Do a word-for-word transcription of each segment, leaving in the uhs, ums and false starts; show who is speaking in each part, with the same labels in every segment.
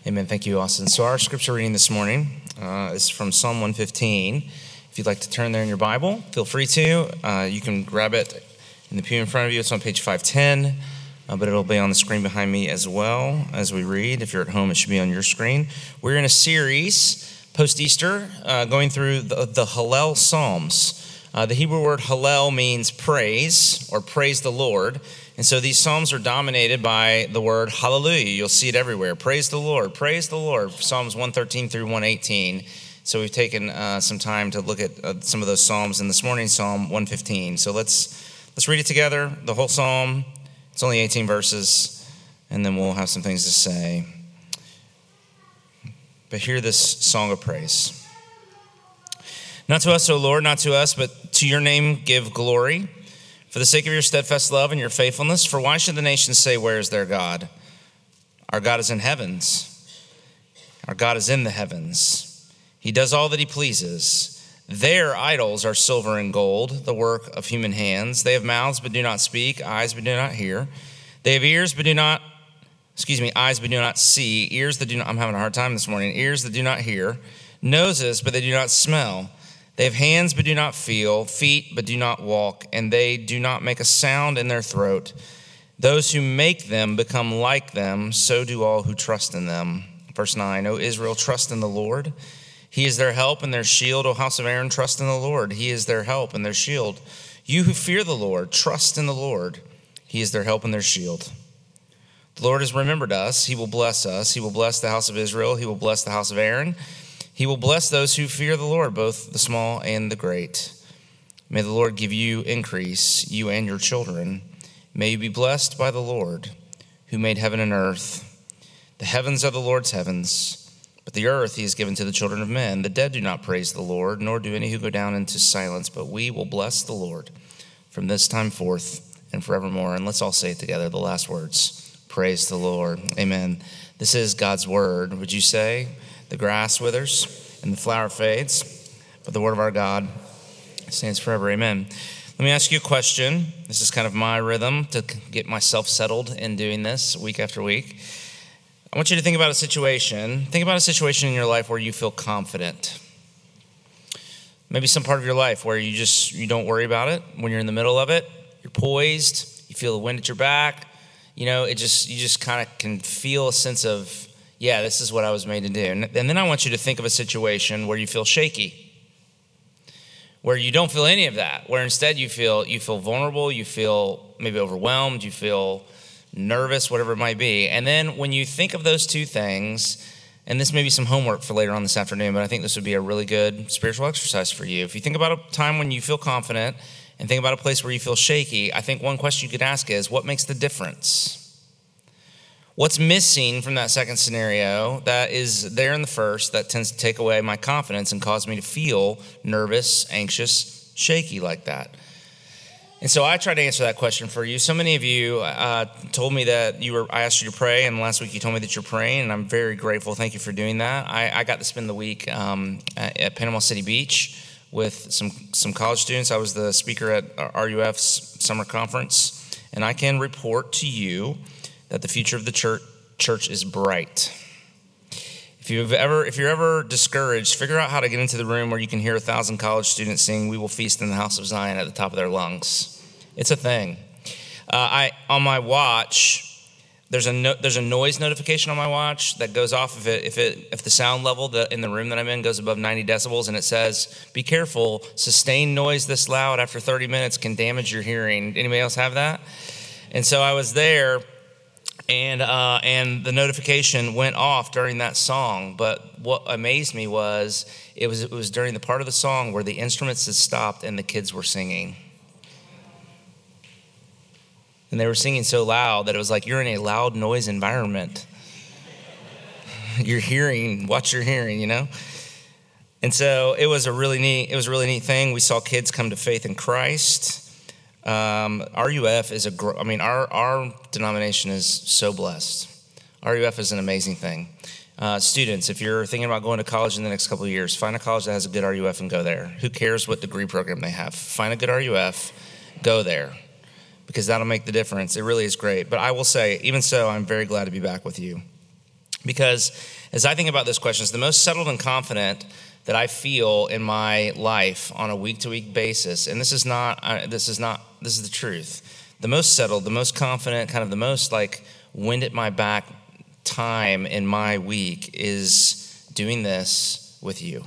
Speaker 1: Amen. Thank you, Austin. So our scripture reading this morning uh, is from Psalm one fifteen. If you'd like to turn there in your Bible, feel free to. Uh, you can grab it in the pew in front of you. It's on page five ten, uh, but it'll be on the screen behind me as well as we read. If you're at home, it should be on your screen. We're in a series post-Easter uh, going through the, the Hallel Psalms. Uh, the Hebrew word Hallel means praise or praise the Lord. And so these Psalms are dominated by the word hallelujah. You'll see it everywhere. Praise the Lord. Praise the Lord. Psalms one thirteen through one eighteen. So we've taken uh, some time to look at uh, some of those Psalms in this morning, Psalm one fifteen. So let's let's read it together, the whole Psalm. It's only eighteen verses, and then we'll have some things to say. But hear this song of praise. Not to us, O Lord, not to us, but to your name give glory. For the sake of your steadfast love and your faithfulness, for why should the nations say, where is their God? Our God is in heavens. Our God is in the heavens. He does all that he pleases. Their idols are silver and gold, the work of human hands. They have mouths but do not speak, eyes but do not hear. They have ears but do not, excuse me, eyes but do not see, ears that do not, I'm having a hard time this morning, ears that do not hear, noses but they do not smell. They have hands but do not feel, feet but do not walk, and they do not make a sound in their throat. Those who make them become like them, so do all who trust in them. Verse nine, O Israel, trust in the Lord. He is their help and their shield. O house of Aaron, trust in the Lord. He is their help and their shield. You who fear the Lord, trust in the Lord. He is their help and their shield. The Lord has remembered us. He will bless us. He will bless the house of Israel. He will bless the house of Aaron. He will bless those who fear the Lord, both the small and the great. May the Lord give you increase, you and your children. May you be blessed by the Lord, who made heaven and earth. The heavens are the Lord's heavens, but the earth he has given to the children of men. The dead do not praise the Lord, nor do any who go down into silence, but we will bless the Lord from this time forth and forevermore. And let's all say it together, the last words. Praise the Lord. Amen. This is God's word. Would you say? The grass withers and the flower fades, but the word of our God stands forever. Amen. Let me ask you a question. This is kind of my rhythm to get myself settled in doing this week after week. I want you to think about a situation. Think about a situation in your life where you feel confident. Maybe some part of your life where you just, you don't worry about it. When you're in the middle of it, you're poised, you feel the wind at your back. You know, it just, you just kind of can feel a sense of, yeah, this is what I was made to do. And then I want you to think of a situation where you feel shaky, where you don't feel any of that, where instead you feel you feel vulnerable, you feel maybe overwhelmed, you feel nervous, whatever it might be. And then when you think of those two things, and this may be some homework for later on this afternoon, but I think this would be a really good spiritual exercise for you. If you think about a time when you feel confident and think about a place where you feel shaky, I think one question you could ask is, what makes the difference? What's missing from that second scenario that is there in the first that tends to take away my confidence and cause me to feel nervous, anxious, shaky like that? And so I tried to answer that question for you. So many of you uh, told me that you were, I asked you to pray, and last week you told me that you're praying, and I'm very grateful. Thank you for doing that. I, I got to spend the week um, at, at Panama City Beach with some, some college students. I was the speaker at R U F's summer conference, and I can report to you that the future of the church church is bright. If you've ever, if you're ever discouraged, figure out how to get into the room where you can hear a thousand college students sing "We Will Feast in the House of Zion" at the top of their lungs. It's a thing. Uh, I on my watch, there's a no, there's a noise notification on my watch that goes off if it if it if the sound level that in the room that I'm in goes above ninety decibels, and it says, "Be careful, sustained noise this loud after thirty minutes can damage your hearing." Anybody else have that? And so I was there. And uh, and the notification went off during that song. But what amazed me was it was it was during the part of the song where the instruments had stopped and the kids were singing. And they were singing so loud that it was like you're in a loud noise environment. You're hearing, watch your hearing, you know? And so it was a really neat, it was a really neat thing. We saw kids come to faith in Christ. Um, R U F is a, I mean, our, our denomination is so blessed. R U F is an amazing thing. Uh, students, if you're thinking about going to college in the next couple of years, find a college that has a good R U F and go there. Who cares what degree program they have? Find a good R U F, go there, because that'll make the difference. It really is great. But I will say, even so, I'm very glad to be back with you. Because as I think about those questions, the most settled and confident that I feel in my life on a week-to-week basis, and this is not, uh, this is not, this is the truth. The most settled, the most confident, kind of the most like wind at my back time in my week is doing this with you.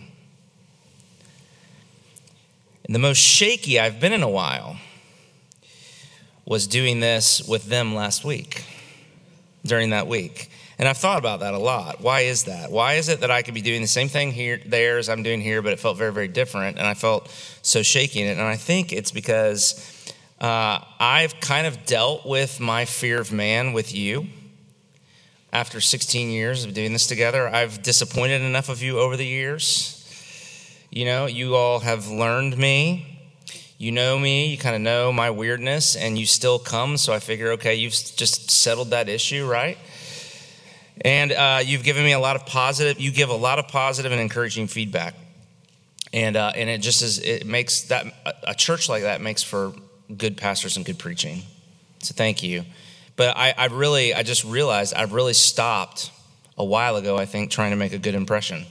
Speaker 1: And the most shaky I've been in a while was doing this with them last week, during that week. And I've thought about that a lot. Why is that? Why is it that I could be doing the same thing here, there as I'm doing here, but it felt very, very different, and I felt so shaky in it? And I think it's because uh, I've kind of dealt with my fear of man with you. After sixteen years of doing this together, I've disappointed enough of you over the years. You know, you all have learned me. You know me. You kind of know my weirdness, and you still come. So I figure, okay, you've just settled that issue, right? And uh, you've given me a lot of positive, you give a lot of positive and encouraging feedback. And uh, and it just is, it makes that, a church like that makes for good pastors and good preaching. So thank you. But I, I really, I just realized I've really stopped a while ago, I think, trying to make a good impression.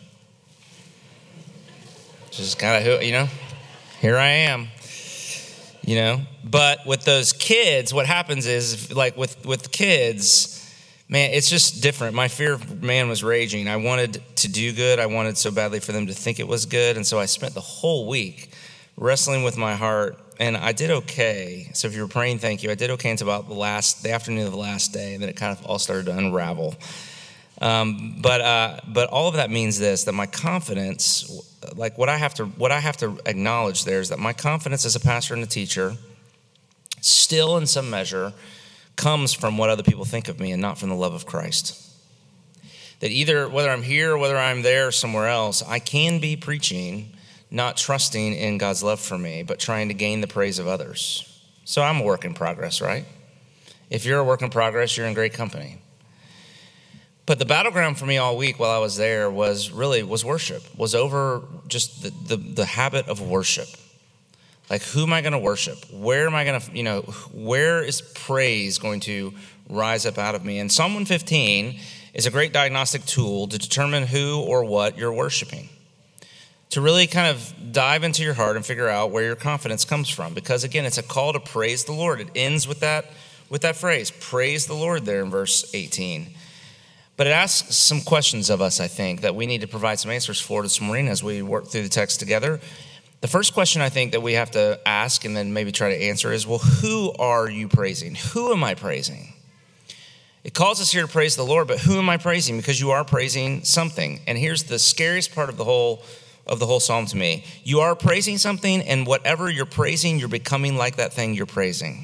Speaker 1: Just kind of who, you know, here I am, you know. But with those kids, what happens is, like with, with kids, man, it's just different. My fear of man was raging. I wanted to do good. I wanted so badly for them to think it was good. And so I spent the whole week wrestling with my heart, and I did okay. So if you were praying, thank you. I did okay until about the last, the afternoon of the last day, and then it kind of all started to unravel. Um, but uh, but all of that means this, that my confidence, like what I have to what I have to acknowledge there is that my confidence as a pastor and a teacher, still in some measure, comes from what other people think of me and not from the love of Christ. That either, whether I'm here or whether I'm there or somewhere else, I can be preaching, not trusting in God's love for me, but trying to gain the praise of others. So I'm a work in progress, right? If you're a work in progress, you're in great company. But the battleground for me all week while I was there was really, was worship, was over just the, the, the habit of worship. Like, who am I going to worship? Where am I going to, you know, where is praise going to rise up out of me? And Psalm one fifteen is a great diagnostic tool to determine who or what you're worshiping. To really kind of dive into your heart and figure out where your confidence comes from. Because again, it's a call to praise the Lord. It ends with that, with that phrase, praise the Lord there in verse eighteen. But it asks some questions of us, I think, that we need to provide some answers for this morning as we work through the text together. The first question I think that we have to ask and then maybe try to answer is, well, who are you praising? Who am I praising? It calls us here to praise the Lord, but who am I praising? Because you are praising something. And here's the scariest part of the whole of the whole psalm to me. You are praising something, and whatever you're praising, you're becoming like that thing you're praising.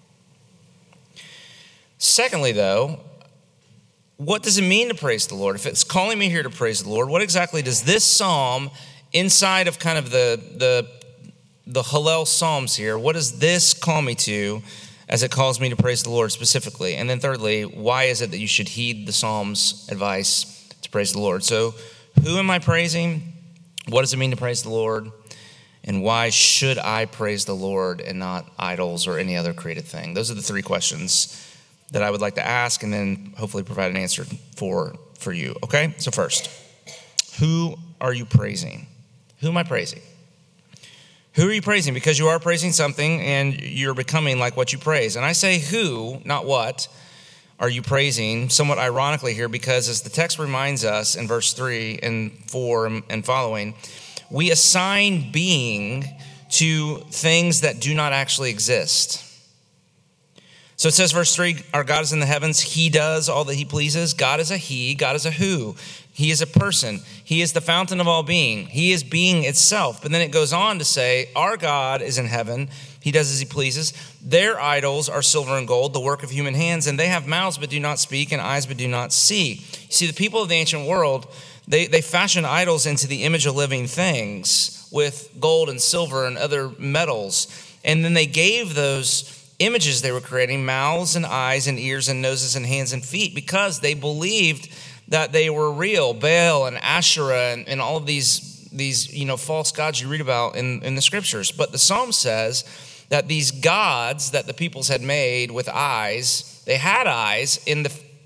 Speaker 1: Secondly, though, what does it mean to praise the Lord? If it's calling me here to praise the Lord, what exactly does this psalm, inside of kind of the the the Hallel Psalms here, what does this call me to as it calls me to praise the Lord specifically? And then thirdly, why is it that you should heed the Psalm's advice to praise the Lord? So who am I praising? What does it mean to praise the Lord? And why should I praise the Lord and not idols or any other created thing? Those are the three questions that I would like to ask and then hopefully provide an answer for, for you. Okay, so first, who are you praising? Who am I praising? Who are you praising? Because you are praising something and you're becoming like what you praise. And I say who, not what, are you praising, somewhat ironically here, because as the text reminds us in verse three and four and following, we assign being to things that do not actually exist. So it says, verse three, our God is in the heavens. He does all that he pleases. God is a he. God is a who. He is a person. He is the fountain of all being. He is being itself. But then it goes on to say, our God is in heaven. He does as he pleases. Their idols are silver and gold, the work of human hands. And they have mouths but do not speak and eyes but do not see. You see, the people of the ancient world, they, they fashion idols into the image of living things with gold and silver and other metals. And then they gave those images they were creating mouths and eyes and ears and noses and hands and feet because they believed that they were real. Baal and Asherah and, and all of these, these you know, false gods you read about in, in the scriptures. But the Psalm says that these gods that the peoples had made with eyes, they had eyes in the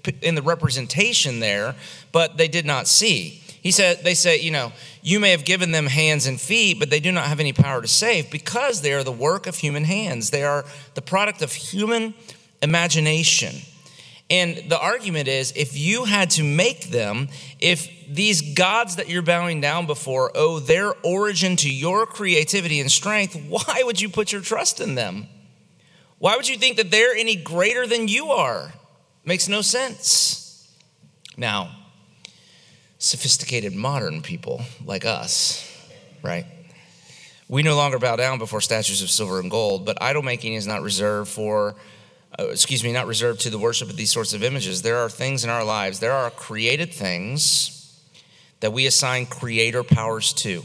Speaker 1: in the representation there, but they did not see. He said, they say, you know, you may have given them hands and feet, but they do not have any power to save because they are the work of human hands. They are the product of human imagination. And the argument is, if you had to make them, if these gods that you're bowing down before owe their origin to your creativity and strength, why would you put your trust in them? Why would you think that they're any greater than you are? Makes no sense. Now, sophisticated modern people like us, right? We no longer bow down before statues of silver and gold, but idol making is not reserved for Uh, excuse me, not reserved to the worship of these sorts of images. There are things in our lives, there are created things that we assign creator powers to.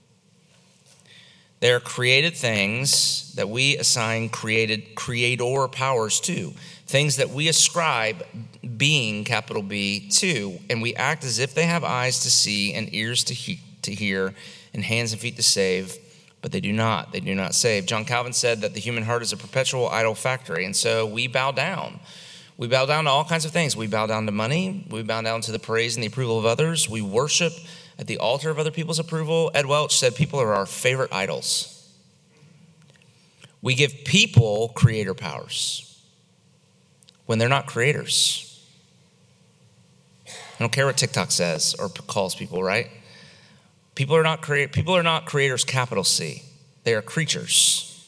Speaker 1: There are created things that we assign created creator powers to. Things that we ascribe being, capital B, to. And we act as if they have eyes to see and ears to, he- to hear and hands and feet to save. But they do not. They do not save. John Calvin said that the human heart is a perpetual idol factory. And so we bow down. We bow down to all kinds of things. We bow down to money. We bow down to the praise and the approval of others. We worship at the altar of other people's approval. Ed Welch said people are our favorite idols. We give people creator powers when they're not creators. I don't care what TikTok says or calls people, right? People are not create. People are not creators, capital C. They are creatures,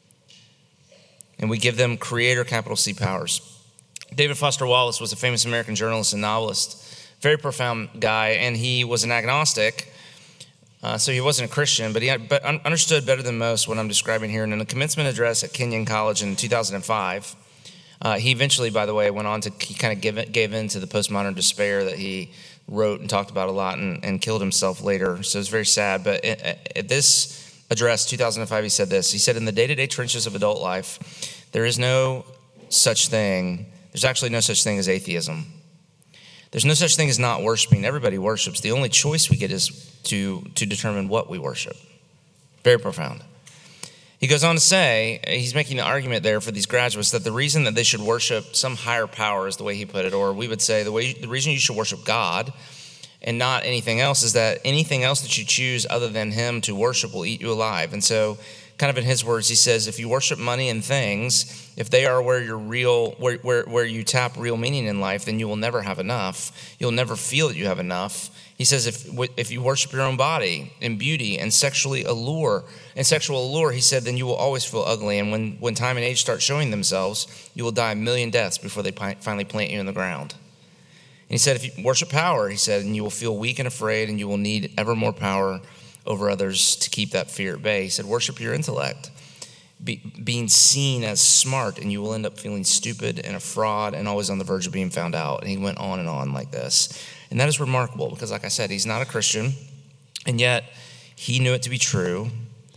Speaker 1: and we give them creator, capital C powers. David Foster Wallace was a famous American journalist and novelist, very profound guy, and he was an agnostic, uh, so he wasn't a Christian, but he had, but understood better than most what I'm describing here. And in a commencement address at Kenyon College in two thousand five, uh, he eventually, by the way, went on to he kind of give it, gave in to the postmodern despair that he wrote and talked about a lot, and, and killed himself later. So it's very sad. But at, at this address, two thousand five, he said this. He said, in the day-to-day trenches of adult life, there is no such thing. There's actually no such thing as atheism. There's no such thing as not worshiping. Everybody worships. The only choice we get is to, to determine what we worship. Very profound. He goes on to say, he's making the argument there for these graduates that the reason that they should worship some higher power is the way he put it, or we would say the way the reason you should worship God and not anything else is that anything else that you choose other than him to worship will eat you alive. And so, kind of in his words, he says, if you worship money and things, if they are where you're real, where, where, where you tap real meaning in life, then you will never have enough. You'll never feel that you have enough. He says, if if you worship your own body and beauty and sexually allure, and sexual allure, he said, then you will always feel ugly. And when, when time and age start showing themselves, you will die a million deaths before they pi- finally plant you in the ground. And he said, if you worship power, he said, and you will feel weak and afraid, and you will need ever more power over others to keep that fear at bay. He said, worship your intellect, Be, being seen as smart, and you will end up feeling stupid and a fraud and always on the verge of being found out. And he went on and on like this. And that is remarkable because, like I said, he's not a Christian, and yet he knew it to be true.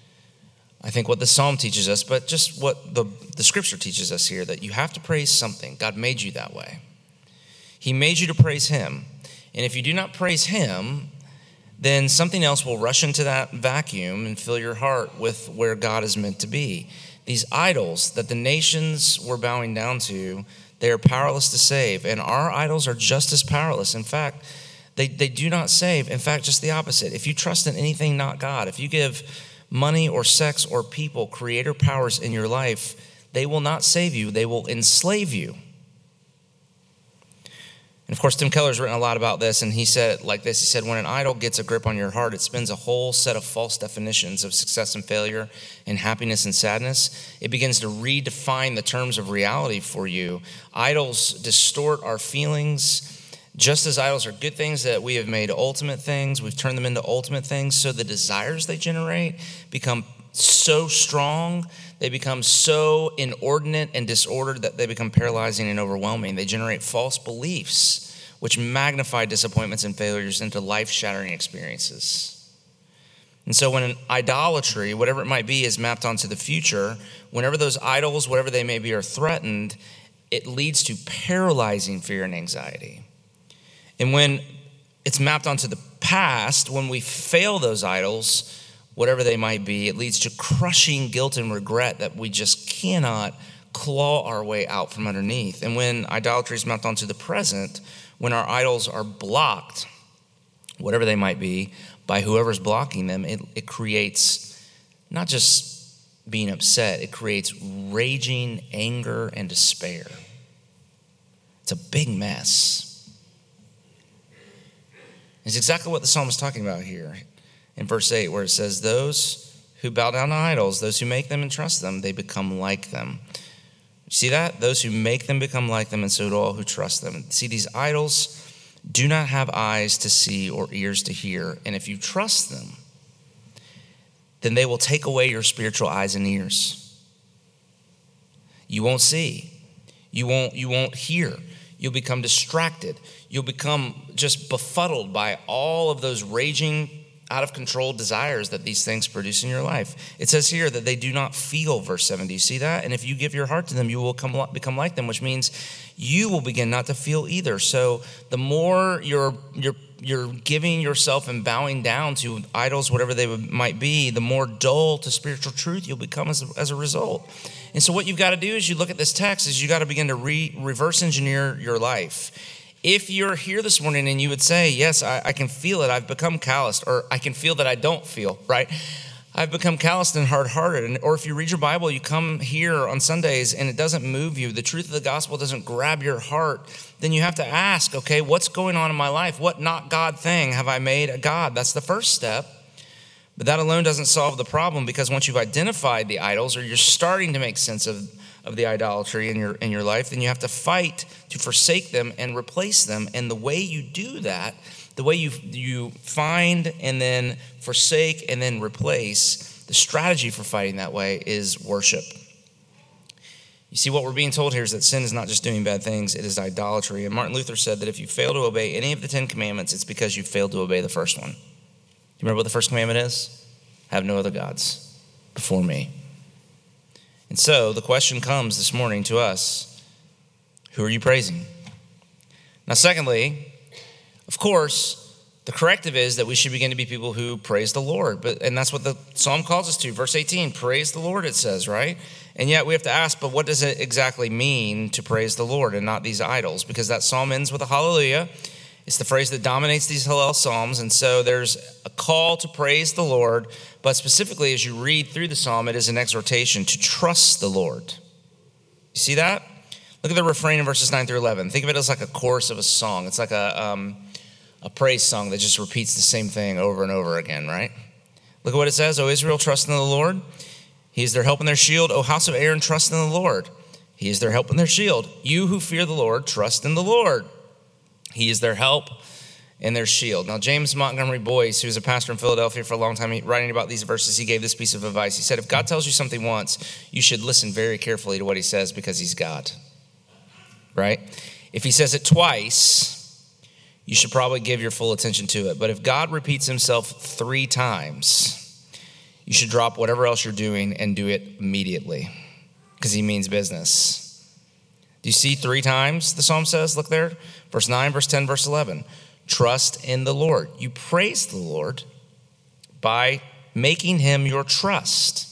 Speaker 1: I think what the psalm teaches us, but just what the, the scripture teaches us here, that you have to praise something. God made you that way. He made you to praise him. And if you do not praise him, then something else will rush into that vacuum and fill your heart with where God is meant to be. These idols that the nations were bowing down to, they are powerless to save. And our idols are just as powerless. In fact, they, they do not save. In fact, just the opposite. If you trust in anything not God, if you give money or sex or people creator powers in your life, they will not save you. They will enslave you. And of course, Tim Keller's written a lot about this, and he said it like this. He said, when an idol gets a grip on your heart, it spins a whole set of false definitions of success and failure and happiness and sadness. It begins to redefine the terms of reality for you. Idols distort our feelings. Just as idols are good things that we have made ultimate things, we've turned them into ultimate things, so the desires they generate become so strong, they become so inordinate and disordered that they become paralyzing and overwhelming. They generate false beliefs, which magnify disappointments and failures into life-shattering experiences. And so when an idolatry, whatever it might be, is mapped onto the future, whenever those idols, whatever they may be, are threatened, it leads to paralyzing fear and anxiety. And when it's mapped onto the past, when we fail those idols, whatever they might be, it leads to crushing guilt and regret that we just cannot claw our way out from underneath. And when idolatry is mapped onto the present, when our idols are blocked, whatever they might be, by whoever's blocking them, it, it creates not just being upset, it creates raging anger and despair. It's a big mess. It's exactly what the psalm is talking about here in verse eight, where it says, those who bow down to idols, those who make them and trust them, they become like them. See that? Those who make them become like them, and so do all who trust them. See, these idols do not have eyes to see or ears to hear. And if you trust them, then they will take away your spiritual eyes and ears. You won't see. You won't, you won't hear. You'll become distracted. You'll become just befuddled by all of those raging, out of control desires that these things produce in your life. It says here that they do not feel, verse seven. Do you see that? And if you give your heart to them, you will come, become like them, which means you will begin not to feel either. So the more you're you're you're giving yourself and bowing down to idols, whatever they might be, the more dull to spiritual truth you'll become as a, as a result. And so what you've got to do is you look at this text is you got to begin to re, reverse engineer your life. If you're here this morning and you would say, yes, I, I can feel it, I've become calloused, or I can feel that I don't feel, right? I've become calloused and hard-hearted. And, or if you read your Bible, you come here on Sundays and it doesn't move you, the truth of the gospel doesn't grab your heart, then you have to ask, okay, what's going on in my life? What not God thing have I made a God? That's the first step. But that alone doesn't solve the problem, because once you've identified the idols, or you're starting to make sense of of the idolatry in your in your life, then you have to fight to forsake them and replace them. And the way you do that, the way you you find and then forsake and then replace, the strategy for fighting that way is worship. You see, what we're being told here is that sin is not just doing bad things, it is idolatry. And Martin Luther said that if you fail to obey any of the Ten Commandments, it's because you failed to obey the first one. Do you remember what the first commandment is? Have no other gods before me. And so the question comes this morning to us, who are you praising? Now, secondly, of course, the corrective is that we should begin to be people who praise the Lord. But and that's what the psalm calls us to. Verse eighteen, praise the Lord, it says, right? And yet we have to ask, but what does it exactly mean to praise the Lord and not these idols? Because that psalm ends with a hallelujah. It's the phrase that dominates these Hallel Psalms. And so there's a call to praise the Lord. But specifically, as you read through the psalm, it is an exhortation to trust the Lord. You see that? Look at the refrain in verses nine through eleven. Think of it as like a chorus of a song. It's like a, um, a praise song that just repeats the same thing over and over again, right? Look at what it says. O Israel, trust in the Lord. He is their help and their shield. O house of Aaron, trust in the Lord. He is their help and their shield. You who fear the Lord, trust in the Lord. He is their help and their shield. Now, James Montgomery Boyce, who was a pastor in Philadelphia for a long time, writing about these verses, he gave this piece of advice. He said, if God tells you something once, you should listen very carefully to what he says, because he's God, right? If he says it twice, you should probably give your full attention to it. But if God repeats himself three times, you should drop whatever else you're doing and do it immediately, because he means business. Do you see three times the psalm says? Look there. Verse nine, verse ten, verse eleven. Trust in the Lord. You praise the Lord by making him your trust.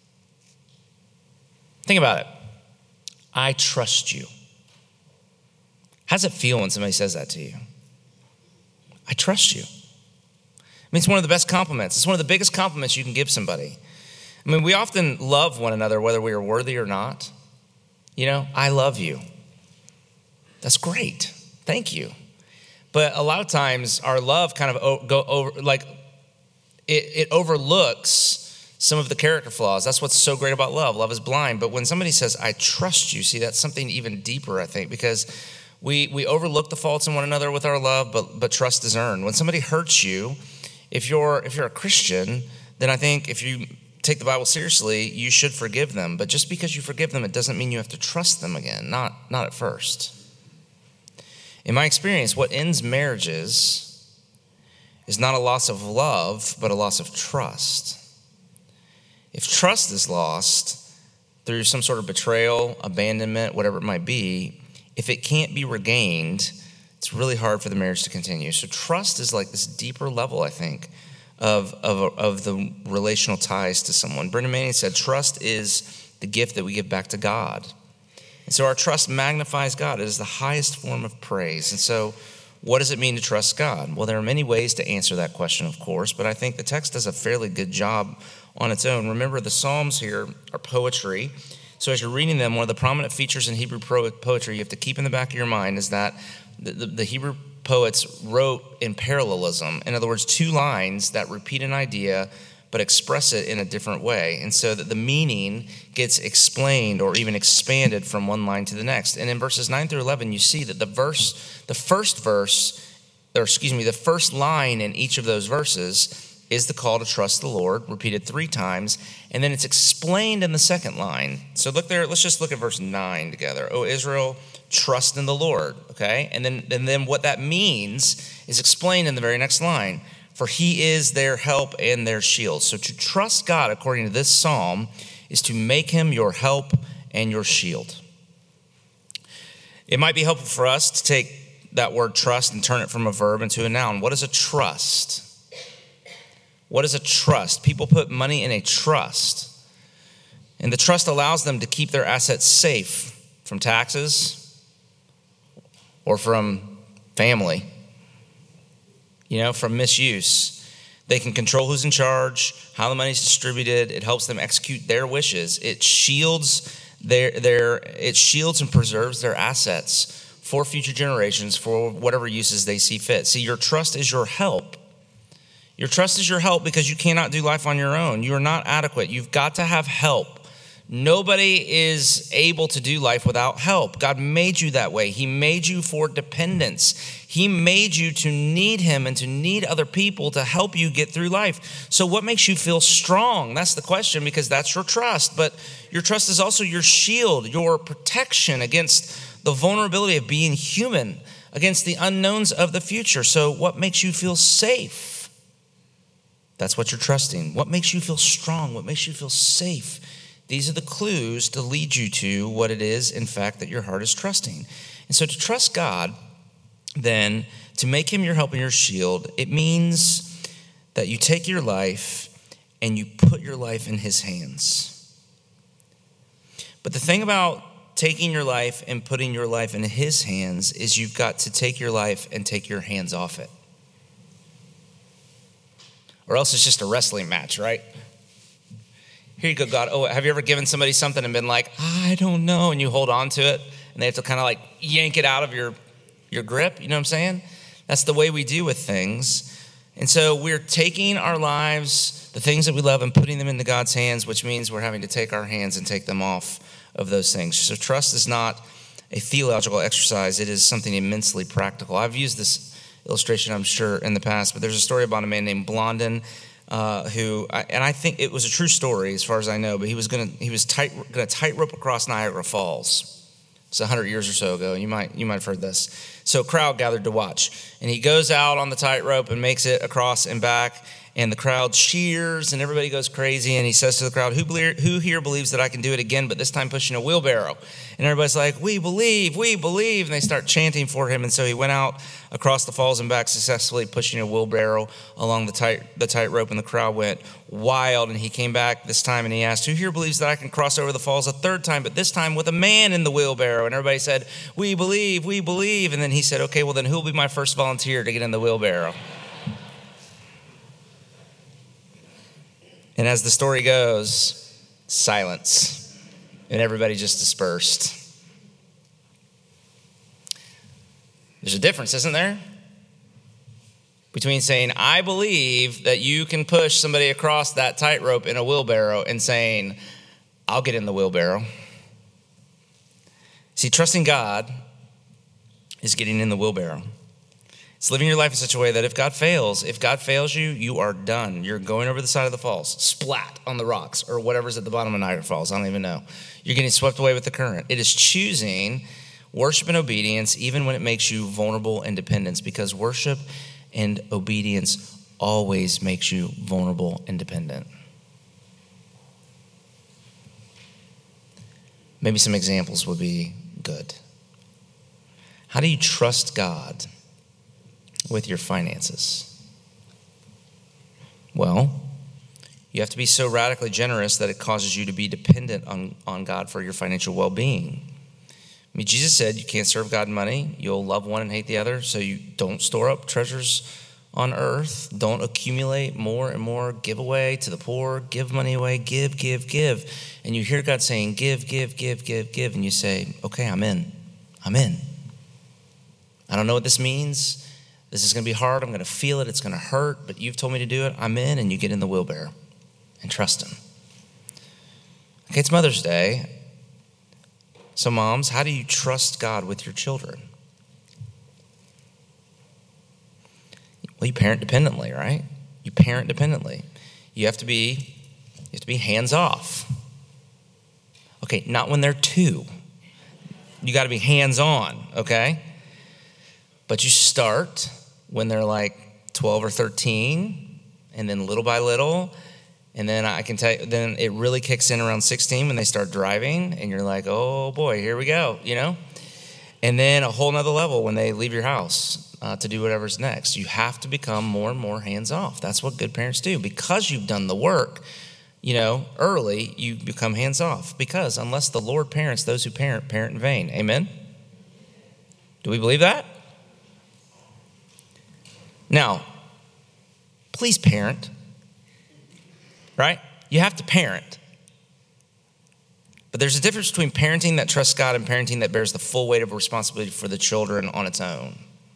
Speaker 1: Think about it. I trust you. How does it feel when somebody says that to you? I trust you. I mean, it's one of the best compliments. It's one of the biggest compliments you can give somebody. I mean, we often love one another, whether we are worthy or not. You know, I love you. That's great. Thank you. But a lot of times our love kind of go over, like it, it overlooks some of the character flaws. That's what's so great about love. Love is blind. But when somebody says, I trust you, see, that's something even deeper, I think, because we we overlook the faults in one another with our love, but but trust is earned. When somebody hurts you, if you're if you're a Christian, then I think if you take the Bible seriously, you should forgive them. But just because you forgive them, it doesn't mean you have to trust them again, not, not at first. In my experience, what ends marriages is not a loss of love, but a loss of trust. If trust is lost through some sort of betrayal, abandonment, whatever it might be, if it can't be regained, it's really hard for the marriage to continue. So trust is like this deeper level, I think, Of, of of the relational ties to someone. Brendan Manning said, trust is the gift that we give back to God. And so our trust magnifies God. It is the highest form of praise. And so what does it mean to trust God? Well, there are many ways to answer that question, of course, but I think the text does a fairly good job on its own. Remember, the Psalms here are poetry. So as you're reading them, one of the prominent features in Hebrew poetry you have to keep in the back of your mind is that the, the, the Hebrew poets wrote in parallelism. In other words, two lines that repeat an idea but express it in a different way, and so that the meaning gets explained or even expanded from one line to the next. And in verses nine through eleven, you see that the verse, the first verse, or excuse me, the first line in each of those verses is the call to trust the Lord, repeated three times, and then it's explained in the second line. So look there, let's just look at verse nine together. O Israel, trust in the Lord, okay? And then, and then what that means is explained in the very next line. For he is their help and their shield. So to trust God, according to this psalm, is to make him your help and your shield. It might be helpful for us to take that word trust and turn it from a verb into a noun. What is a trust? What is a trust? People put money in a trust. And the trust allows them to keep their assets safe from taxes or from family. You know, from misuse. They can control who's in charge, how the money's distributed. It helps them execute their wishes. It shields their their it shields and preserves their assets for future generations for whatever uses they see fit. See, your trust is your help. Your trust is your help because you cannot do life on your own. You are not adequate. You've got to have help. Nobody is able to do life without help. God made you that way. He made you for dependence. He made you to need him and to need other people to help you get through life. So what makes you feel strong? That's the question, because that's your trust. But your trust is also your shield, your protection against the vulnerability of being human, against the unknowns of the future. So what makes you feel safe? That's what you're trusting. What makes you feel strong? What makes you feel safe? These are the clues to lead you to what it is, in fact, that your heart is trusting. And so to trust God, then, to make him your help and your shield, it means that you take your life and you put your life in his hands. But the thing about taking your life and putting your life in his hands is you've got to take your life and take your hands off it. Or else it's just a wrestling match, right? Here you go, God. Oh, have you ever given somebody something and been like, I don't know, and you hold on to it, and they have to kind of like yank it out of your, your grip? You know what I'm saying? That's the way we do with things. And so we're taking our lives, the things that we love, and putting them into God's hands, which means we're having to take our hands and take them off of those things. So trust is not a theological exercise. It is something immensely practical. I've used this illustration, I'm sure, in the past, but there's a story about a man named Blondin, Uh, who, and I think it was a true story as far as I know, but he was going to he was tight going to tightrope across Niagara Falls. It's a hundred years or so ago. You might you might have heard this. So a crowd gathered to watch, and he goes out on the tightrope and makes it across and back, and the crowd cheers, and everybody goes crazy. And he says to the crowd, "Who believe, who here believes that I can do it again, but this time pushing a wheelbarrow?" And everybody's like, "We believe, we believe," and they start chanting for him. And so he went out across the falls and back successfully, pushing a wheelbarrow along the tight the tightrope, and the crowd went wild. And he came back this time and he asked, "Who here believes that I can cross over the falls a third time, but this time with a man in the wheelbarrow?" And everybody said, "We believe, we believe." And then he said, "Okay, well then who will be my first volunteer to get in the wheelbarrow?" And as the story goes, silence, and everybody just dispersed. There's a difference, isn't there? Between saying, "I believe that you can push somebody across that tightrope in a wheelbarrow," and saying, "I'll get in the wheelbarrow." See, trusting God is getting in the wheelbarrow. It's living your life in such a way that if God fails, if God fails you, you are done. You're going over the side of the falls, splat on the rocks, or whatever's at the bottom of Niagara Falls. I don't even know. You're getting swept away with the current. It is choosing worship and obedience, even when it makes you vulnerable and dependent, because worship and obedience always makes you vulnerable and dependent. Maybe some examples would be good. How do you trust God with your finances? Well, you have to be so radically generous that it causes you to be dependent on, on God for your financial well-being. I mean, Jesus said you can't serve God and money. You'll love one and hate the other. So you don't store up treasures on earth. Don't accumulate more and more. Give away to the poor. Give money away. Give, give, give. And you hear God saying, give, give, give, give, give. And you say, okay, I'm in. I'm in. I don't know what this means. This is going to be hard. I'm going to feel it. It's going to hurt. But you've told me to do it. I'm in. And you get in the wheelbarrow and trust him. Okay, it's Mother's Day. So moms, how do you trust God with your children? Well, you parent dependently, right? You parent dependently. You have to be, you have to be hands off. Okay, not when they're two. You got to be hands on, okay? But you start when they're like twelve or thirteen, and then little by little. And then I can tell you, then it really kicks in around sixteen when they start driving, and you're like, oh boy, here we go, you know? And then a whole nother level when they leave your house uh, to do whatever's next. You have to become more and more hands off. That's what good parents do. Because you've done the work, you know, early, you become hands off. Because unless the Lord parents, those who parent, parent in vain. Amen? Do we believe that? Now, please parent. Right? You have to parent. But there's a difference between parenting that trusts God and parenting that bears the full weight of responsibility for the children on its own.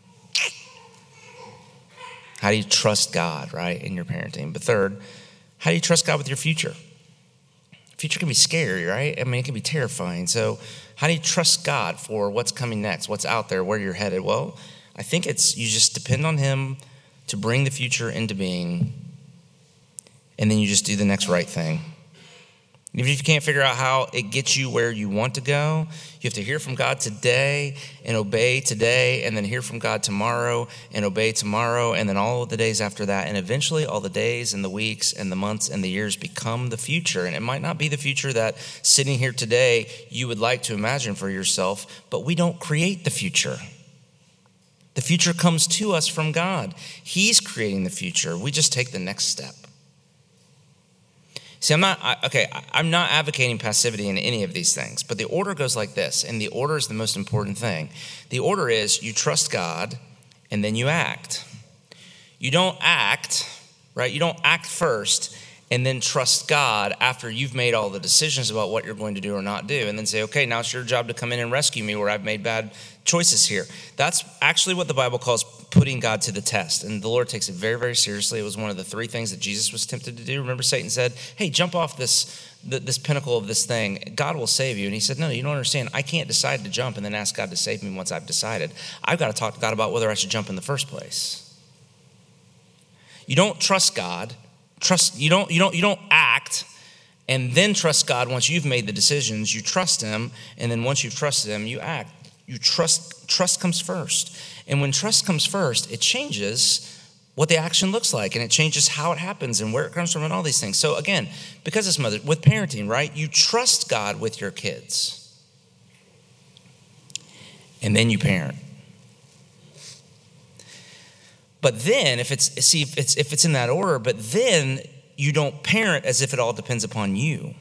Speaker 1: How do you trust God, right, in your parenting? But third, how do you trust God with your future? Future can be scary, right? I mean, it can be terrifying. So how do you trust God for what's coming next, what's out there, where you're headed? Well, I think it's you just depend on him to bring the future into being. And then you just do the next right thing. Even if you can't figure out how it gets you where you want to go, you have to hear from God today and obey today, and then hear from God tomorrow and obey tomorrow, and then all of the days after that. And eventually all the days and the weeks and the months and the years become the future. And it might not be the future that sitting here today you would like to imagine for yourself, but we don't create the future. The future comes to us from God. He's creating the future. We just take the next step. See, I'm not, I, okay, I'm not advocating passivity in any of these things, but the order goes like this, and the order is the most important thing. The order is you trust God, and then you act. You don't act, right? You don't act first, and then trust God after you've made all the decisions about what you're going to do or not do, and then say, okay, now it's your job to come in and rescue me where I've made bad choices here. That's actually what the Bible calls putting God to the test, and the Lord takes it very, very seriously. It was one of the three things that Jesus was tempted to do. Remember, Satan said, hey, jump off this this pinnacle of this thing. God will save you. And he said, no, you don't understand. I can't decide to jump and then ask God to save me once I've decided. I've got to talk to God about whether I should jump in the first place. You don't trust God. Trust you don't you don't you don't act and then trust God once you've made the decisions. You trust him, and then once you've trusted him, you act. You trust trust comes first. And when trust comes first, it changes what the action looks like, and it changes how it happens and where it comes from and all these things. So again, because it's mother with parenting, right? You trust God with your kids. And then you parent. But then if it's see if it's if it's in that order, but then you don't parent as if it all depends upon you.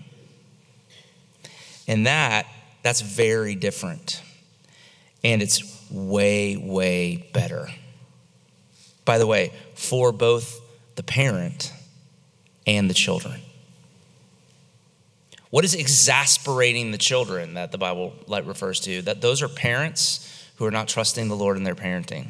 Speaker 1: And that that's very different. And it's way, way better. By the way, for both the parent and the children. What is exasperating the children that the Bible like refers to? That those are parents who are not trusting the Lord in their parenting.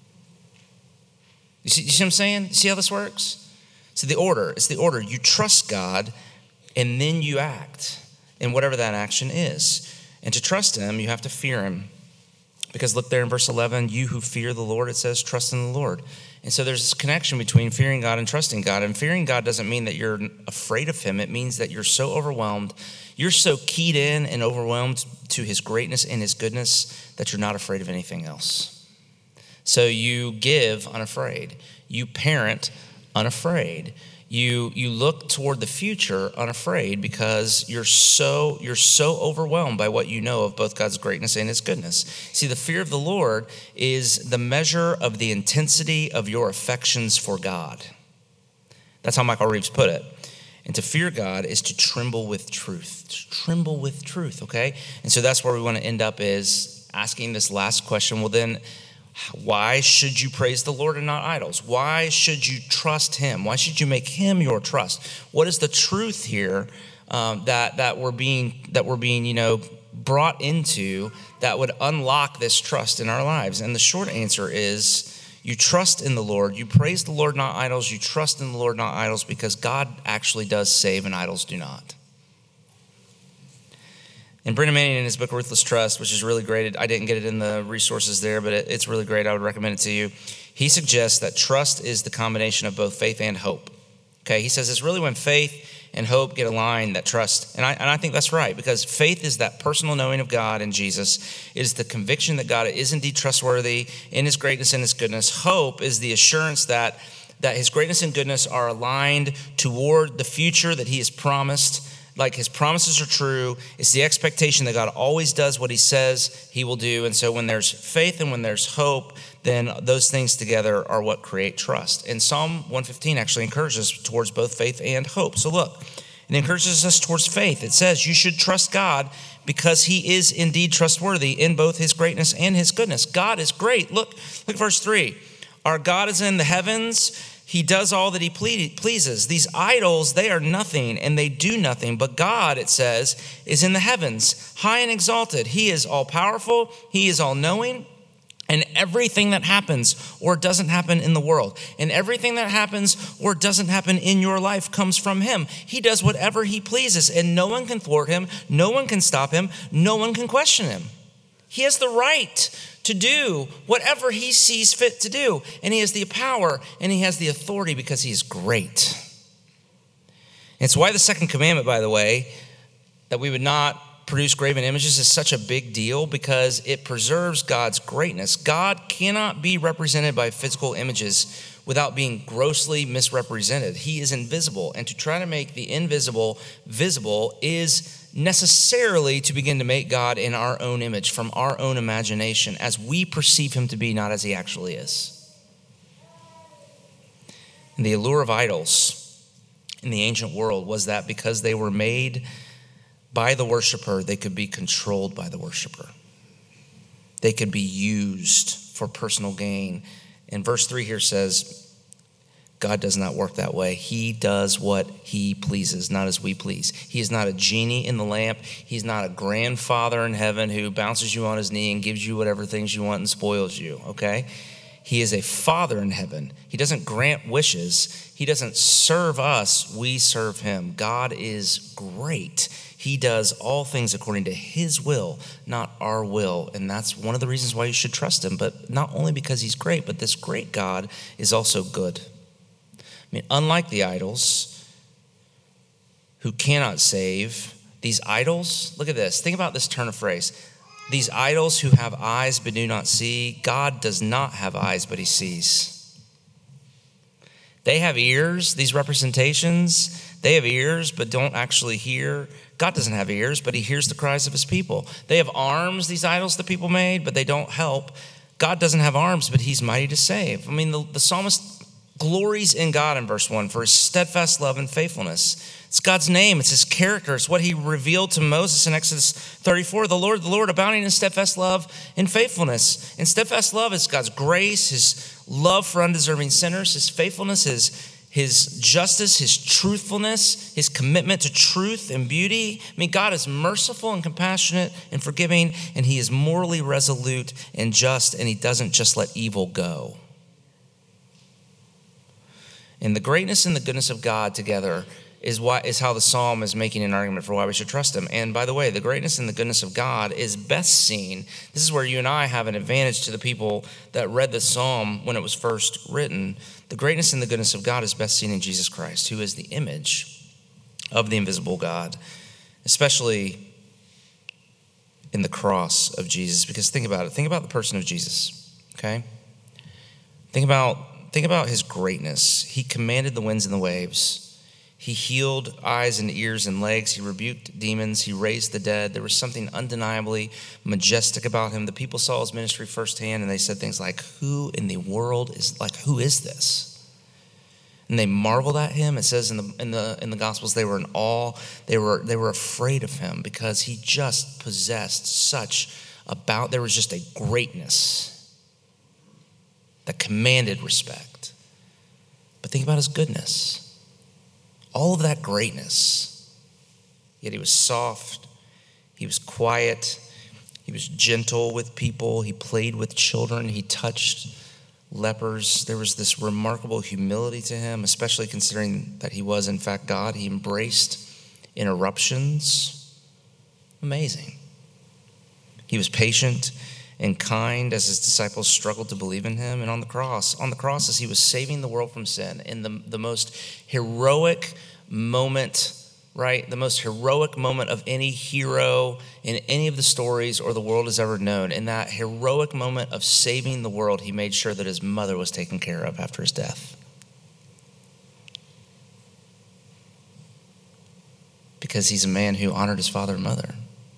Speaker 1: You see, you see what I'm saying? You see how this works? So the order, it's the order. You trust God, and then you act in whatever that action is. And to trust him, you have to fear him. Because look there in verse eleven, you who fear the Lord, it says, trust in the Lord. And so there's this connection between fearing God and trusting God. And fearing God doesn't mean that you're afraid of him. It means that you're so overwhelmed, you're so keyed in and overwhelmed to his greatness and his goodness that you're not afraid of anything else. So you give unafraid. You parent unafraid. You you look toward the future unafraid because you're so you're so overwhelmed by what you know of both God's greatness and his goodness. See, the fear of the Lord is the measure of the intensity of your affections for God. That's how Michael Reeves put it. And to fear God is to tremble with truth. To tremble with truth, okay? And so that's where we want to end up, is asking this last question. Well, then, why should you praise the Lord and not idols? Why should you trust him? Why should you make him your trust? What is the truth here um, that that we're being that we're being you know brought into that would unlock this trust in our lives? And the short answer is, you trust in the Lord. You praise the Lord, not idols. You trust in the Lord, not idols, because God actually does save and idols do not. And Brennan Manning, in his book, Ruthless Trust, which is really great. I didn't get it in the resources there, but it's really great. I would recommend it to you. He suggests that trust is the combination of both faith and hope. Okay, he says it's really when faith and hope get aligned that trust. And I, and I think that's right, because faith is that personal knowing of God and Jesus. It is the conviction that God is indeed trustworthy in his greatness and his goodness. Hope is the assurance that, that his greatness and goodness are aligned toward the future that he has promised. Like his promises are true. It's the expectation that God always does what he says he will do. And so when there's faith and when there's hope, then those things together are what create trust. And Psalm one fifteen actually encourages us towards both faith and hope. So look, it encourages us towards faith. It says you should trust God because he is indeed trustworthy in both his greatness and his goodness. God is great. Look, look at verse three. Our God is in the heavens. He does all that he pleases. These idols, they are nothing and they do nothing. But God, it says, is in the heavens, high and exalted. He is all powerful. He is all knowing. And everything that happens or doesn't happen in the world, and everything that happens or doesn't happen in your life comes from him. He does whatever he pleases, and no one can thwart him. No one can stop him. No one can question him. He has the right to do whatever he sees fit to do. And he has the power and he has the authority because he's great. It's why the second commandment, by the way, that we would not produce graven images is such a big deal, because it preserves God's greatness. God cannot be represented by physical images without being grossly misrepresented. He is invisible, and to try to make the invisible visible is necessarily to begin to make God in our own image, from our own imagination, as we perceive him to be, not as he actually is. And the allure of idols in the ancient world was that because they were made by the worshiper, they could be controlled by the worshiper. They could be used for personal gain. And verse three here says, God does not work that way. He does what he pleases, not as we please. He is not a genie in the lamp. He's not a grandfather in heaven who bounces you on his knee and gives you whatever things you want and spoils you, okay? He is a father in heaven. He doesn't grant wishes. He doesn't serve us. We serve him. God is great. He does all things according to his will, not our will. And that's one of the reasons why you should trust him. But not only because he's great, but this great God is also good. I mean, unlike the idols who cannot save, these idols, look at this. Think about this turn of phrase. These idols who have eyes but do not see, God does not have eyes but he sees. They have ears, these representations. They have ears but don't actually hear. God doesn't have ears, but he hears the cries of his people. They have arms, these idols that people made, but they don't help. God doesn't have arms, but he's mighty to save. I mean, the, the psalmist glories in God in verse one for his steadfast love and faithfulness. It's God's name. It's his character. It's what he revealed to Moses in Exodus thirty-four. The Lord, the Lord, abounding in steadfast love and faithfulness. And steadfast love is God's grace, his love for undeserving sinners, his faithfulness, his, his justice, his truthfulness, his commitment to truth and beauty. I mean, God is merciful and compassionate and forgiving, and he is morally resolute and just, and he doesn't just let evil go. And the greatness and the goodness of God together is why is how the psalm is making an argument for why we should trust him. And by the way, the greatness and the goodness of God is best seen. This is where you and I have an advantage to the people that read the psalm when it was first written. The greatness and the goodness of God is best seen in Jesus Christ, who is the image of the invisible God, especially in the cross of Jesus. Because think about it. Think about the person of Jesus, okay? Think about, think about his greatness. He commanded the winds and the waves. He healed eyes and ears and legs. He rebuked demons. He raised the dead. There was something undeniably majestic about him. The people saw his ministry firsthand, and they said things like, who in the world is, like, who is this? and they marveled at him. It says in the in the in the Gospels they were in awe. They were they were afraid of him because he just possessed such about there was just a greatness that commanded respect. But think about his goodness. All of that greatness. Yet he was soft, he was quiet, he was gentle with people, he played with children, he touched lepers. There was this remarkable humility to him, especially considering that he was in fact God. He embraced interruptions. Amazing. He was patient and kind as his disciples struggled to believe in him. And on the cross, on the cross as he was saving the world from sin, in the, the most heroic moment, right? The most heroic moment of any hero in any of the stories or the world has ever known. In that heroic moment of saving the world, he made sure that his mother was taken care of after his death. Because he's a man who honored his father and mother.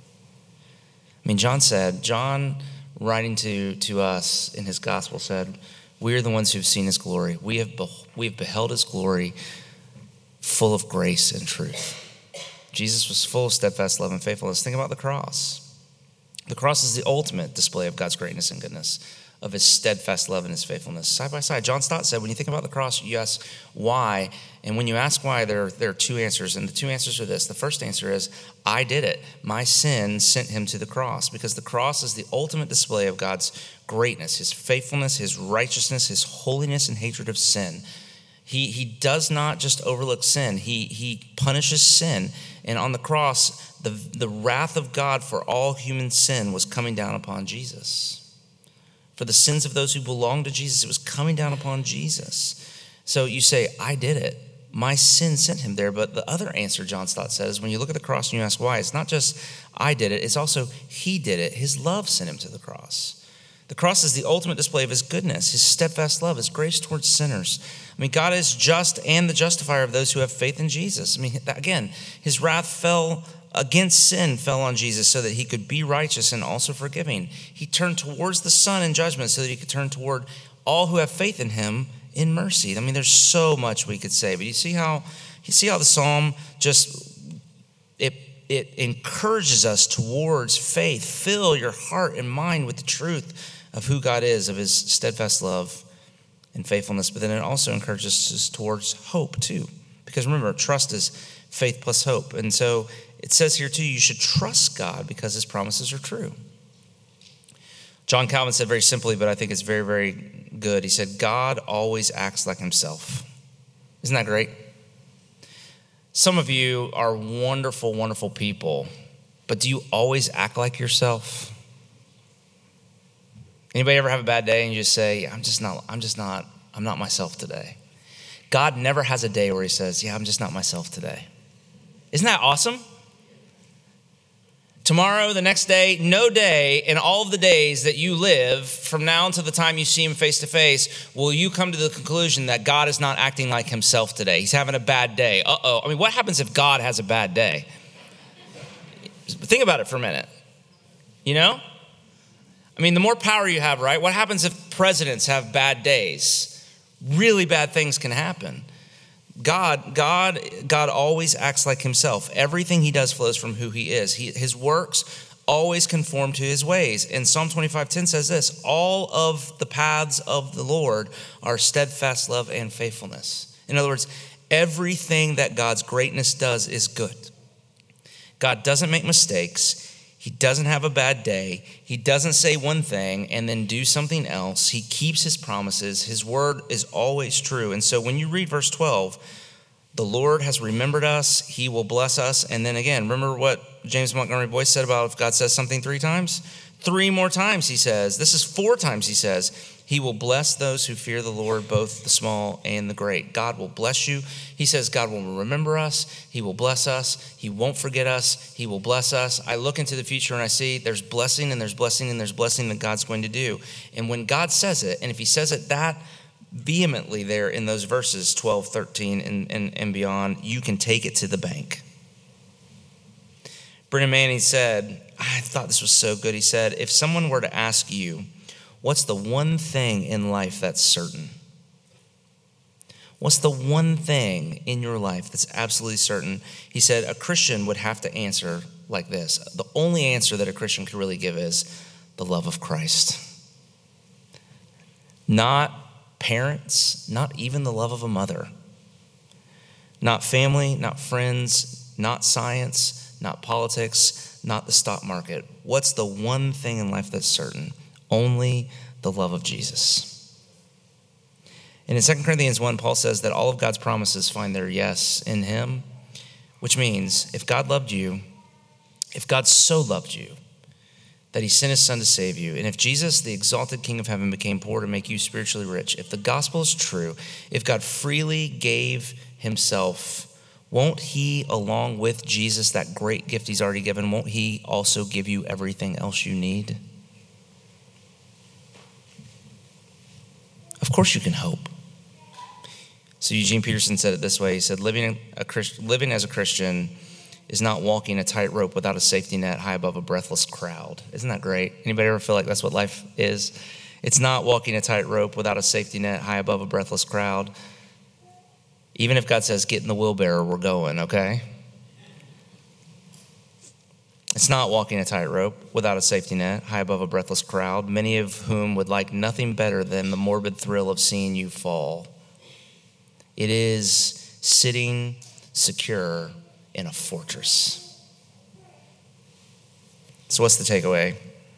Speaker 1: I mean, John said, John writing to, to us in his gospel said, we are the ones who have seen his glory. We have, be- we have beheld his glory full of grace and truth. Jesus was full of steadfast love and faithfulness. Think about the cross. The cross is the ultimate display of God's greatness and goodness, of his steadfast love and his faithfulness. Side by side, John Stott said, when you think about the cross, you ask why. And when you ask why, there, there are two answers. And the two answers are this. The first answer is, I did it. My sin sent him to the cross. Because the cross is the ultimate display of God's greatness, his faithfulness, his righteousness, his holiness and hatred of sin. He, he does not just overlook sin. He, he punishes sin. And on the cross, the, the wrath of God for all human sin was coming down upon Jesus. For the sins of those who belong to Jesus, it was coming down upon Jesus. So you say, I did it. My sin sent him there. But the other answer, John Stott says, when you look at the cross and you ask why, it's not just I did it, it's also he did it. His love sent him to the cross. The cross is the ultimate display of his goodness, his steadfast love, his grace towards sinners. I mean, God is just and the justifier of those who have faith in Jesus. I mean, again, his wrath fell against sin, fell on Jesus so that he could be righteous and also forgiving. He turned towards the Son in judgment so that he could turn toward all who have faith in him in mercy. I mean, there's so much we could say, but you see how you see how the psalm just it it encourages us towards faith. Fill your heart and mind with the truth of who God is, of his steadfast love and faithfulness. But then it also encourages us towards hope too. Because remember, trust is faith plus hope. And so it says here too, you should trust God because his promises are true. John Calvin said very simply, but I think it's very, very good. He said, God always acts like himself. Isn't that great? Some of you are wonderful, wonderful people, but do you always act like yourself? Anybody ever have a bad day and you just say, I'm just not, I'm just not, I'm not myself today? God never has a day where he says, yeah, I'm just not myself today. Isn't that awesome? Tomorrow, the next day, no day in all of the days that you live from now until the time you see him face to face, will you come to the conclusion that God is not acting like himself today? He's having a bad day. Uh-oh. I mean, what happens if God has a bad day? Think about it for a minute. You know? I mean, the more power you have, right? What happens if presidents have bad days? Really bad things can happen. God, God, God always acts like himself. Everything he does flows from who he is. He, his works always conform to his ways. And Psalm twenty-five ten says this, all of the paths of the Lord are steadfast love and faithfulness. In other words, everything that God's greatness does is good. God doesn't make mistakes. He doesn't have a bad day. He doesn't say one thing and then do something else. He keeps his promises. His word is always true. And so when you read verse twelve, the Lord has remembered us. He will bless us. And then again, remember what James Montgomery Boyce said about if God says something three times? Three more times he says. This is four times he says. He will bless those who fear the Lord, both the small and the great. God will bless you. He says God will remember us. He will bless us. He won't forget us. He will bless us. I look into the future and I see there's blessing and there's blessing and there's blessing that God's going to do. And when God says it, and if he says it that vehemently there in those verses twelve, thirteen, and, and, and beyond, you can take it to the bank. Brennan Manning said, I thought this was so good. He said, if someone were to ask you, what's the one thing in life that's certain? What's the one thing in your life that's absolutely certain? He said a Christian would have to answer like this. The only answer that a Christian could really give is the love of Christ. Not parents, not even the love of a mother. Not family, not friends, not science, not politics, not the stock market. What's the one thing in life that's certain? Only the love of Jesus. And in Second Corinthians one, Paul says that all of God's promises find their yes in him, which means if God loved you, if God so loved you that he sent his son to save you, and if Jesus, the exalted King of heaven, became poor to make you spiritually rich, if the gospel is true, if God freely gave himself, won't he, along with Jesus, that great gift he's already given, won't he also give you everything else you need? Of course you can hope. So Eugene Peterson said it this way. He said, living, a Christ, living as a Christian is not walking a tightrope without a safety net high above a breathless crowd. Isn't that great? Anybody ever feel like that's what life is? It's not walking a tightrope without a safety net high above a breathless crowd. Even if God says, get in the wheelbarrow, we're going, okay? It's not walking a tightrope without a safety net high above a breathless crowd, many of whom would like nothing better than the morbid thrill of seeing you fall. It is sitting secure in a fortress. So what's the takeaway?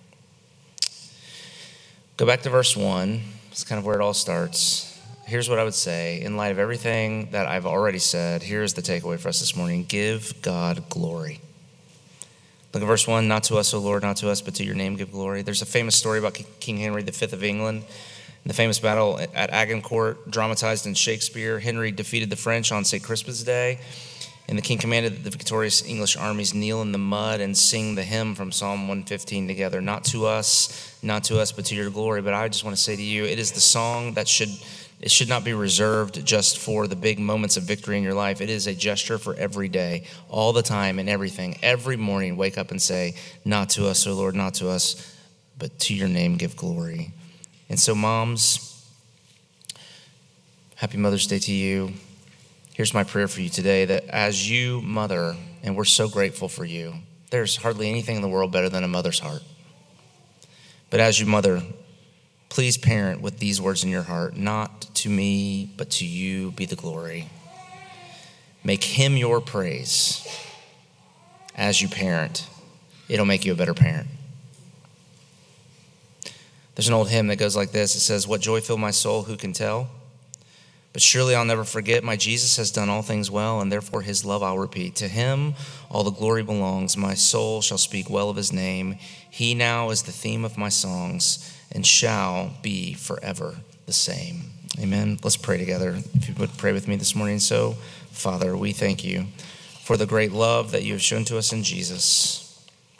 Speaker 1: Go back to verse one. It's kind of where it all starts. Here's what I would say. In light of everything that I've already said, here's the takeaway for us this morning. Give God glory. Look at verse one. Not to us, O Lord, not to us, but to your name give glory. There's a famous story about King Henry the Fifth of England. In the famous battle at Agincourt, dramatized in Shakespeare, Henry defeated the French on Saint Crispin's Day, and the king commanded that the victorious English armies kneel in the mud and sing the hymn from Psalm one fifteen together. Not to us, not to us, but to your glory. But I just want to say to you, it is the song that should, it should not be reserved just for the big moments of victory in your life. It is a gesture for every day, all the time and everything. Every morning, wake up and say, not to us, O Lord, not to us, but to your name give glory. And so moms, happy Mother's Day to you. Here's my prayer for you today, that as you mother, and we're so grateful for you, there's hardly anything in the world better than a mother's heart. But as you mother, please parent with these words in your heart, not to me, but to you be the glory. Make him your praise as you parent. It'll make you a better parent. There's an old hymn that goes like this. It says, what joy filled my soul, who can tell? But surely I'll never forget, my Jesus has done all things well, and therefore his love I'll repeat. To him all the glory belongs. My soul shall speak well of his name. He now is the theme of my songs, and shall be forever the same. Amen. Let's pray together. If you would pray with me this morning. So, Father, we thank you for the great love that you have shown to us in Jesus.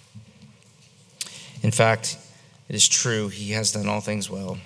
Speaker 1: In fact, it is true, he has done all things well.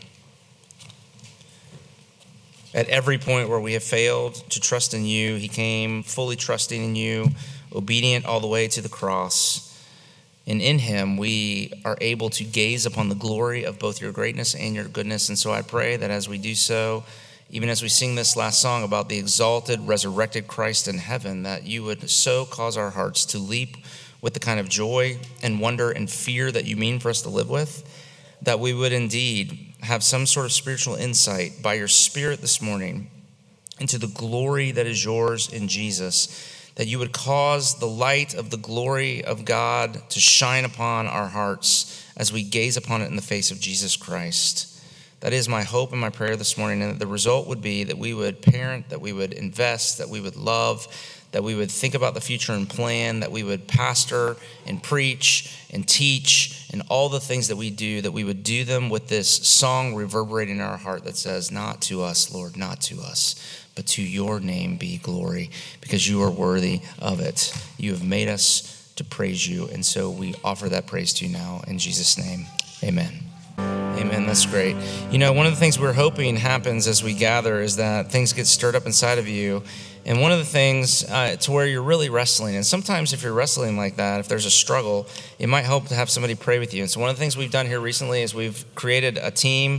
Speaker 1: At every point where we have failed to trust in you, he came fully trusting in you, obedient all the way to the cross. And in him, we are able to gaze upon the glory of both your greatness and your goodness. And so I pray that as we do so, even as we sing this last song about the exalted, resurrected Christ in heaven, that you would so cause our hearts to leap with the kind of joy and wonder and fear that you mean for us to live with, that we would indeed have some sort of spiritual insight by your Spirit this morning into the glory that is yours in Jesus, that you would cause the light of the glory of God to shine upon our hearts as we gaze upon it in the face of Jesus Christ. That is my hope and my prayer this morning, and that the result would be that we would parent, that we would invest, that we would love, that we would think about the future and plan, that we would pastor and preach and teach and all the things that we do, that we would do them with this song reverberating in our heart that says, not to us, Lord, not to us, but to your name be glory, because you are worthy of it. You have made us to praise you, and so we offer that praise to you now in Jesus' name. Amen. Amen. That's great. You know, one of the things we're hoping happens as we gather is that things get stirred up inside of you. And one of the things uh, to where you're really wrestling, and sometimes if you're wrestling like that, if there's a struggle, it might help to have somebody pray with you. And so one of the things we've done here recently is we've created a team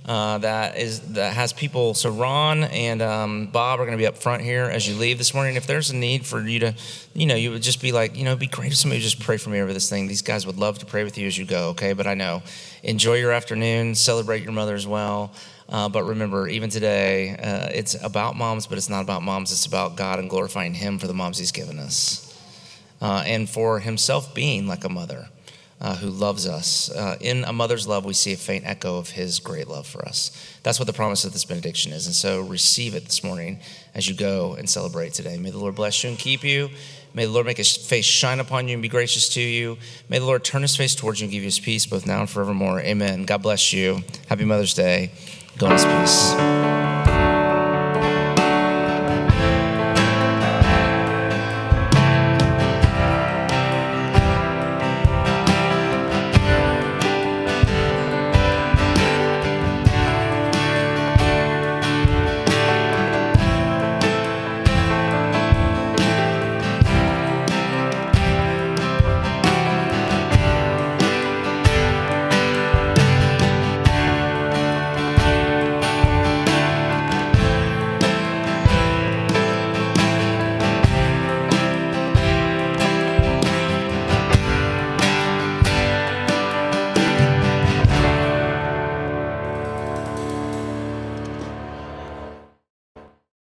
Speaker 1: uh, that is that has people. So Ron and um, Bob are going to be up front here as you leave this morning. If there's a need for you to, you know, you would just be like, you know, it'd be great if somebody would just pray for me over this thing. These guys would love to pray with you as you go, okay? But I know, enjoy your afternoon, celebrate your mother as well. Uh, but remember, even today, uh, it's about moms, but it's not about moms. It's about God and glorifying Him for the moms He's given us. Uh, and for Himself being like a mother. Uh, who loves us. Uh, in a mother's love, we see a faint echo of His great love for us. That's what the promise of this benediction is. And so receive it this morning as you go and celebrate today. May the Lord bless you and keep you. May the Lord make His face shine upon you and be gracious to you. May the Lord turn His face towards you and give you His peace both now and forevermore. Amen. God bless you. Happy Mother's Day. Go in His peace.